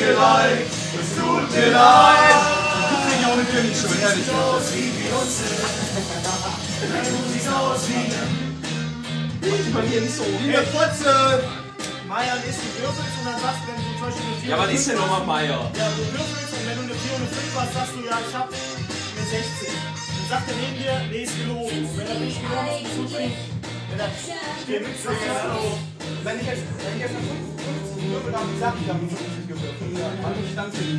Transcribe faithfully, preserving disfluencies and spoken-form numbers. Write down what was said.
mir leid, es tut mir leid. Ich krieg auch eine Königschuhe, ehrlich. Bei mir nicht so. Liebe Fotze! Meier ist du würfelst und dann sagst du, wenn du zum Beispiel eine vier. Ja, was ist denn nochmal Meier? Ja, du würfelst und wenn du eine vier und eine fünf hast, sagst du, ja, ich hab eine sechzehn. Dann sagt er neben dir, nee, ist gelogen. Und wenn er nicht gelogen ist, ist es nicht. Wenn er stimmt, sagt er so. Wenn ich jetzt, wenn ich jetzt eine fünfzig würfel, dann sag ich, ich habe eine fünfzig gewürfelt. Ja, also ich stand